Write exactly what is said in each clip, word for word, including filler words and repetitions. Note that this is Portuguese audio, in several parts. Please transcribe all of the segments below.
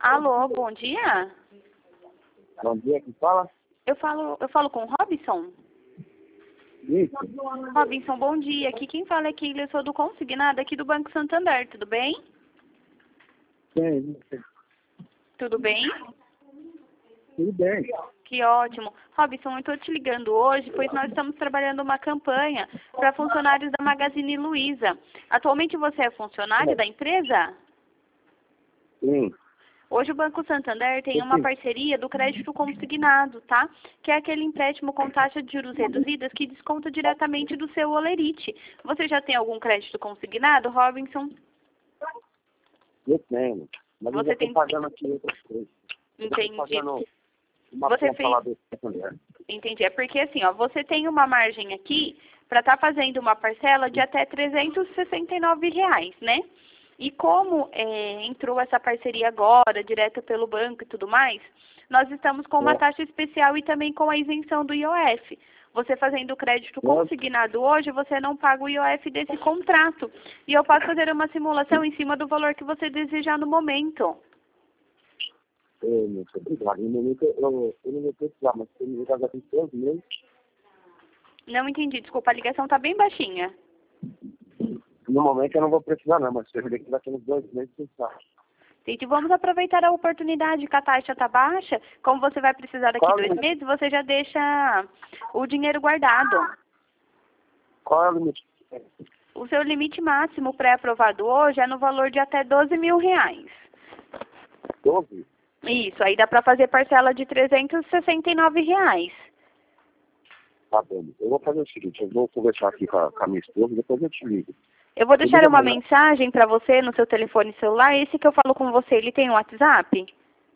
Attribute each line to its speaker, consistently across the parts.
Speaker 1: Alô, bom dia.
Speaker 2: Bom dia, quem fala?
Speaker 1: Eu falo, eu falo com o Robson?
Speaker 2: Isso.
Speaker 1: Robinson, bom dia. Aqui quem fala é que eu sou do Consignado aqui do Banco Santander, tudo bem?
Speaker 2: Sim,
Speaker 1: Tudo bem?
Speaker 2: tudo bem.
Speaker 1: Que ótimo. Robinson, eu estou te ligando hoje, pois nós estamos trabalhando uma campanha para funcionários da Magazine Luiza. Atualmente você é funcionário da empresa?
Speaker 2: Sim.
Speaker 1: Hoje o Banco Santander tem uma parceria do crédito consignado, tá? Que é aquele empréstimo com taxa de juros reduzidas que desconta diretamente do seu Olerite. Você já tem algum crédito consignado, Robinson?
Speaker 2: Eu tenho. Mas
Speaker 1: Você
Speaker 2: eu já
Speaker 1: tem-
Speaker 2: estou pagando aqui outras coisas. Eu
Speaker 1: Entendi.
Speaker 2: estou pagando uma
Speaker 1: Você
Speaker 2: conta
Speaker 1: fez-
Speaker 2: lá do Santander.
Speaker 1: Entendi. É porque assim, ó, você tem uma margem aqui para estar fazendo uma parcela de até trezentos e sessenta e nove reais, né? E como é, entrou essa parceria agora, direta pelo banco e tudo mais, nós estamos com uma
Speaker 2: É.
Speaker 1: taxa especial e também com a isenção do I O F. Você fazendo o crédito
Speaker 2: É.
Speaker 1: consignado hoje, você não paga o I O F desse contrato. E eu posso fazer uma simulação em cima do valor que você desejar no momento.
Speaker 2: Eu não sei, obrigado. No momento eu, eu não vou precisar, mas se me ligar daqui três meses,
Speaker 1: Não entendi, desculpa, a ligação está bem baixinha.
Speaker 2: no momento eu não vou precisar não, mas se eu ver que daqui uns dois meses, você sabe.
Speaker 1: Gente, vamos aproveitar a oportunidade que a taxa está baixa. Como você vai precisar daqui
Speaker 2: Qual
Speaker 1: dois
Speaker 2: é?
Speaker 1: meses, você já deixa o dinheiro guardado.
Speaker 2: Qual é o limite?
Speaker 1: O seu limite máximo pré-aprovado hoje é no valor de até doze mil reais.
Speaker 2: doze?
Speaker 1: Isso, aí dá para fazer parcela de trezentos e sessenta e nove reais.
Speaker 2: Tá bom. Eu vou fazer o seguinte, eu vou conversar aqui com a, com a minha esposa e depois eu te ligo.
Speaker 1: Eu vou deixar
Speaker 2: liga
Speaker 1: uma
Speaker 2: amanhã.
Speaker 1: mensagem para você no seu telefone celular. Esse que eu falo com você, ele tem um WhatsApp?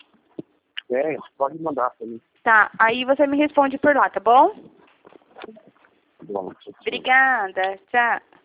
Speaker 2: É, pode mandar pra mim.
Speaker 1: Tá, aí você me responde por lá, tá bom?
Speaker 2: Bom,
Speaker 1: Obrigada, tchau.